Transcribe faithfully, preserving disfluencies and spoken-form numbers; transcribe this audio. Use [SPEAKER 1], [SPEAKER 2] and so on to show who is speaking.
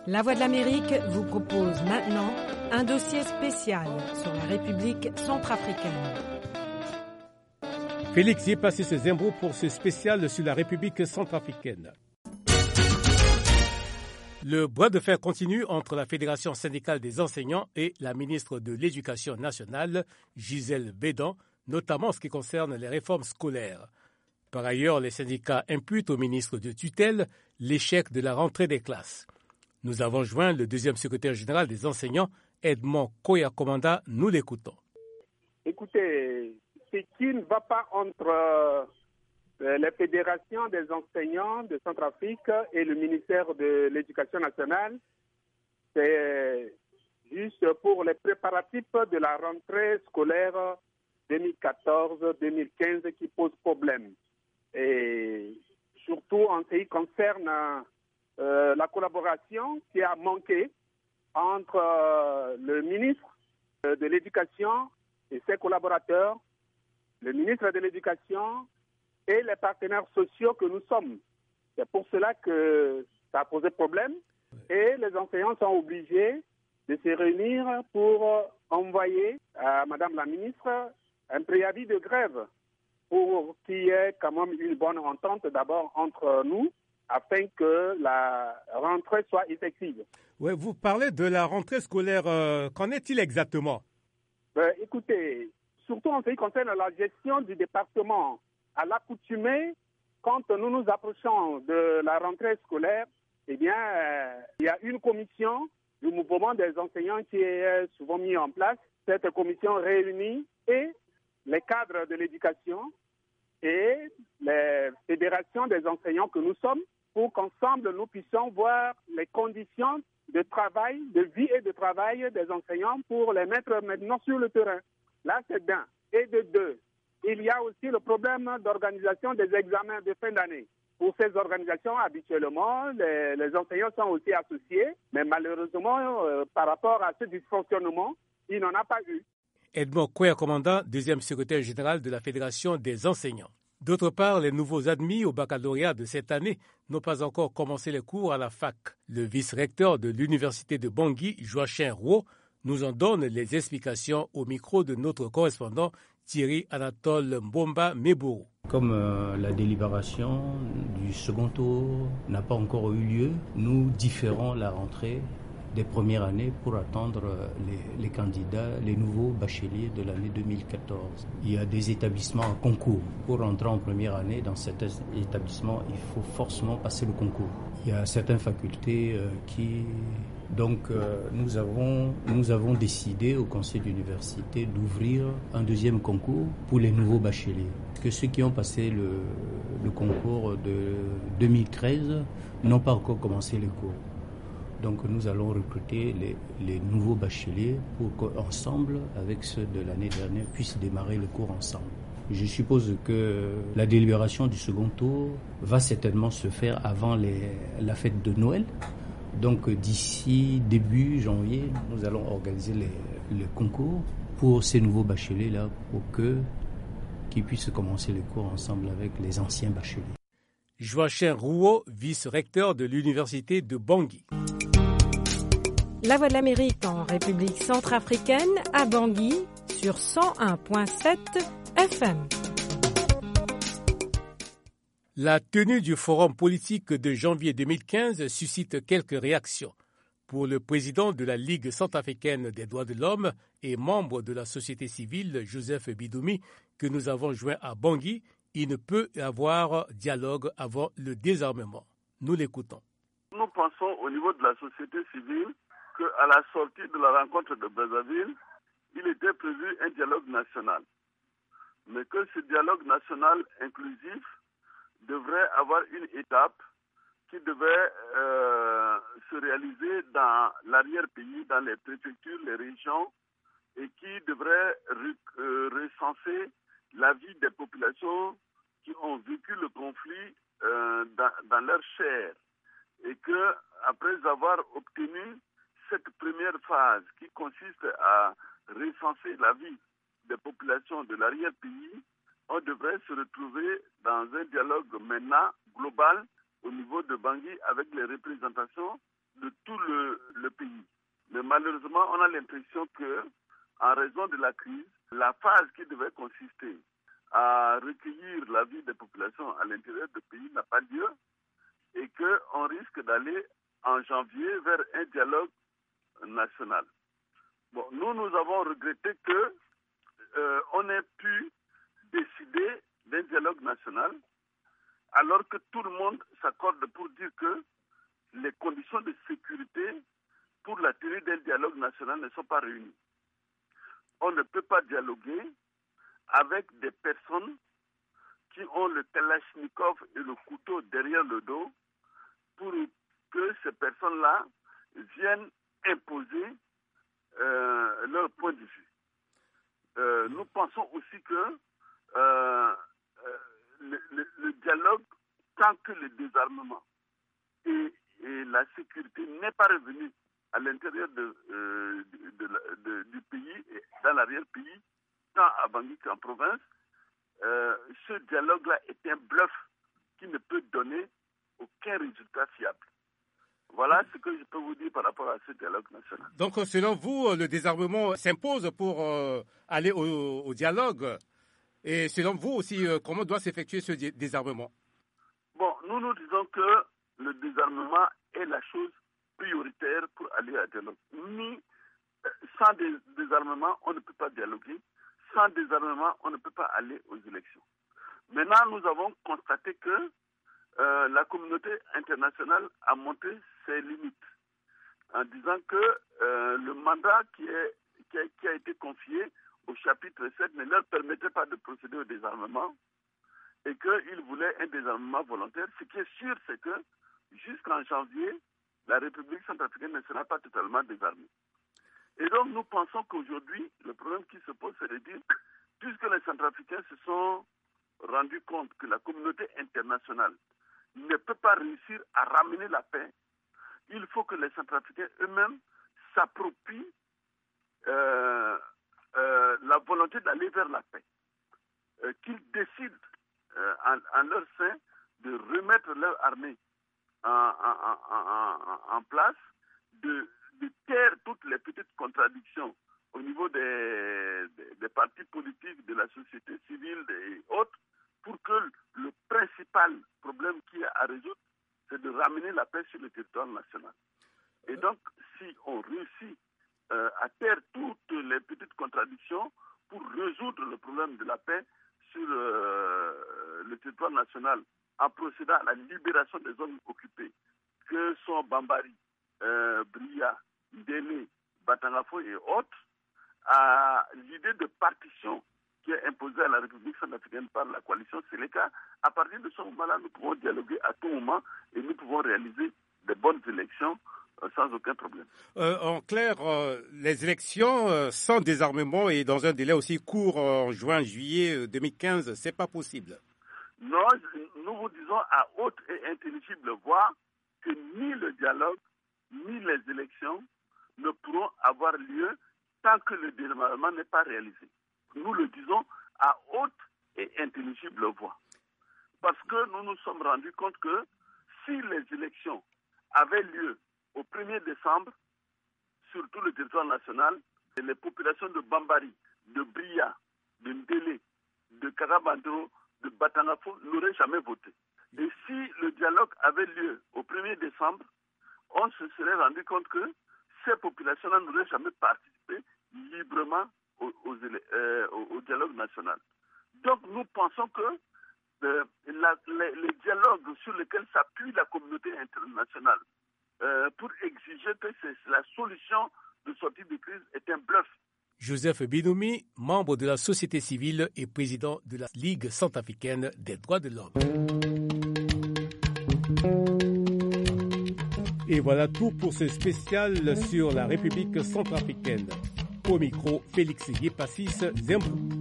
[SPEAKER 1] La Voix de l'Amérique vous propose maintenant un dossier spécial sur la République centrafricaine.
[SPEAKER 2] Félix y est passé ce Zembrou pour ce spécial sur la République centrafricaine. Le bras de fer continue entre la Fédération syndicale des enseignants et la ministre de l'Éducation nationale, Gisèle Bédan, notamment en ce qui concerne les réformes scolaires. Par ailleurs, les syndicats imputent au ministre de tutelle l'échec de la rentrée des classes. Nous avons joint le deuxième secrétaire général des enseignants, Edmond Koya-Komanda. Nous l'écoutons.
[SPEAKER 3] Écoutez, ce qui ne va pas entre euh, les fédérations des enseignants de Centrafrique et le ministère de l'Éducation nationale, c'est juste pour les préparatifs de la rentrée scolaire deux mille quatorze deux mille quinze qui pose problème. Et surtout en ce qui concerne euh, la collaboration qui a manqué entre euh, le ministre de l'Éducation et ses collaborateurs, le ministre de l'Éducation et les partenaires sociaux que nous sommes. C'est pour cela que ça a posé problème et les enseignants sont obligés de se réunir pour envoyer à Madame la ministre un préavis de grève pour qu'il y ait quand même une bonne entente d'abord entre nous afin que la rentrée soit effective.
[SPEAKER 2] Oui, vous parlez de la rentrée scolaire. Euh, qu'en est-il exactement?
[SPEAKER 3] Ben, écoutez, surtout en ce qui concerne la gestion du département, à l'accoutumée, quand nous nous approchons de la rentrée scolaire, eh bien, euh, il y a une commission du mouvement des enseignants qui est souvent mise en place. Cette commission réunit et les cadres de l'éducation et les fédérations des enseignants que nous sommes pour qu'ensemble nous puissions voir les conditions de travail, de vie et de travail des enseignants pour les mettre maintenant sur le terrain. Là, c'est d'un. Et de deux, il y a aussi le problème d'organisation des examens de fin d'année. Pour ces organisations, habituellement, les, les enseignants sont aussi associés, mais malheureusement, euh, par rapport à ce dysfonctionnement, il n'en a pas eu.
[SPEAKER 2] Edmond Koya-Komanda, deuxième secrétaire général de la Fédération des enseignants. D'autre part, les nouveaux admis au baccalauréat de cette année n'ont pas encore commencé les cours à la fac. Le vice-recteur de l'université de Bangui, Joachim Rouault, nous en donne les explications au micro de notre correspondant Thierry Anatole Mbomba Mebourou.
[SPEAKER 4] Comme euh, la délibération du second tour n'a pas encore eu lieu, nous différons la rentrée des premières années pour attendre les, les candidats, les nouveaux bacheliers de l'année deux mille quatorze. Il y a des établissements en concours. Pour entrer en première année dans cet établissement, il faut forcément passer le concours. Il y a certaines facultés euh, qui... Donc euh, nous avons, nous avons décidé au conseil d'université d'ouvrir un deuxième concours pour les nouveaux bacheliers. Que ceux qui ont passé le, le concours de deux mille treize n'ont pas encore commencé les cours. Donc nous allons recruter les, les nouveaux bacheliers pour qu'ensemble, avec ceux de l'année dernière, puissent démarrer le cours ensemble. Je suppose que la délibération du second tour va certainement se faire avant les, la fête de Noël. Donc d'ici début janvier, nous allons organiser les, les concours pour ces nouveaux bacheliers-là, pour que, qu'ils puissent commencer les cours ensemble avec les anciens bacheliers.
[SPEAKER 2] Joachim Rouault, vice-recteur de l'université de Bangui.
[SPEAKER 1] La Voix de l'Amérique en République centrafricaine à Bangui sur cent un virgule sept F M.
[SPEAKER 2] La tenue du forum politique de janvier deux mille quinze suscite quelques réactions. Pour le président de la Ligue centrafricaine des droits de l'homme et membre de la société civile, Joseph Bidoumi, que nous avons joint à Bangui, il ne peut y avoir dialogue avant le désarmement. Nous l'écoutons.
[SPEAKER 5] Nous pensons au niveau de la société civile qu'à la sortie de la rencontre de Brazzaville, il était prévu un dialogue national. Mais que ce dialogue national inclusif devrait avoir une étape qui devait euh, se réaliser dans l'arrière-pays, dans les préfectures, les régions, et qui devrait euh, recenser la vie des populations qui ont vécu le conflit euh, dans, dans leur chair. Et que, après avoir obtenu cette première phase qui consiste à recenser la vie des populations de l'arrière-pays, on devrait se retrouver dans un dialogue maintenant global au niveau de Bangui avec les représentations de tout le, le pays. Mais malheureusement, on a l'impression que, en raison de la crise, la phase qui devait consister à recueillir l'avis des populations à l'intérieur du pays n'a pas lieu et qu'on risque d'aller en janvier vers un dialogue national. Bon, nous, nous avons regretté que euh, on ait pu décider d'un dialogue national alors que tout le monde s'accorde pour dire que les conditions de sécurité pour la tenue d'un dialogue national ne sont pas réunies. On ne peut pas dialoguer avec des personnes qui ont le kalachnikov et le couteau derrière le dos pour que ces personnes-là viennent imposer euh, leur point de vue. Euh, nous pensons aussi que euh, euh, le, le, le dialogue, tant que le désarmement et, et la sécurité n'est pas revenu à l'intérieur de, euh, de, de, de, du pays et dans l'arrière-pays, tant à Bangui qu'en province, euh, ce dialogue-là est un bluff qui ne peut donner aucun résultat fiable. Voilà ce que je peux vous dire par rapport à ce dialogue national.
[SPEAKER 2] Donc, selon vous, le désarmement s'impose pour euh, aller au, au dialogue. Et selon vous aussi, euh, comment doit s'effectuer ce désarmement?
[SPEAKER 5] Bon, nous nous disons que le désarmement est la chose prioritaire pour aller à dialogue. Ni, sans dés- désarmement, on ne peut pas dialoguer. Sans désarmement, on ne peut pas aller aux élections. Maintenant, nous avons constaté que euh, la communauté internationale a montré ses limites en disant que euh, le mandat qui, est, qui, a, qui a été confié au chapitre sept ne leur permettait pas de procéder au désarmement et qu'ils voulaient un désarmement volontaire. Ce qui est sûr, c'est que jusqu'en janvier, la République centrafricaine ne sera pas totalement désarmée. Et donc, nous pensons qu'aujourd'hui, le problème qui se pose, c'est de dire, puisque les Centrafricains se sont rendus compte que la communauté internationale ne peut pas réussir à ramener la paix, il faut que les Centrafricains eux-mêmes s'approprient euh, euh, la volonté d'aller vers la paix, euh, qu'ils décident euh, en, en leur sein de remettre leur armée en, en, en, en, en place, de, de taire toutes les petites contradictions au niveau des, des, des partis politiques, de la société civile et autres, pour que le principal problème qui est à résoudre, c'est de ramener la paix sur le territoire national. Et donc, si on réussit euh, à taire toutes les petites contradictions pour résoudre le problème de la paix sur euh, le territoire national, en procédant à la libération des zones occupées, que sont Bambari, euh, Bria, Ndélé, Batangafo et autres, à l'idée de partition qui est imposée à la République centrafricaine par la coalition Séléka, à partir de ce moment-là, nous pouvons dialoguer à tout moment et nous pouvons réaliser de bonnes élections euh, sans aucun problème.
[SPEAKER 2] Euh, en clair, euh, les élections euh, sans désarmement et dans un délai aussi court euh, en juin, juillet deux mille quinze, c'est pas possible.
[SPEAKER 5] Non, nous vous disons à haute et intelligible voix que ni le dialogue, ni les élections ne pourront avoir lieu tant que le désarmement n'est pas réalisé. Nous le disons à haute et intelligible voix. Parce que nous nous sommes rendus compte que si les élections avaient lieu au premier décembre, sur tout le territoire national, les populations de Bambari, de Bria, de Ndélé, de Karabandro, de Batangafo n'auraient jamais voté. Et si le dialogue avait lieu au premier décembre, on se serait rendu compte que ces populations-là n'auraient jamais participé librement au, au, euh, au, au dialogue national. Donc nous pensons que euh, la, les, les dialogues sur lesquels s'appuie la communauté internationale euh, pour exiger que c'est la solution de sortie de crise est un bluff.
[SPEAKER 2] Joseph Binoumi, membre de la société civile et président de la Ligue centrafricaine des droits de l'homme. Et voilà tout pour ce spécial sur la République centrafricaine. Au micro, Félix Yepassis Zembou.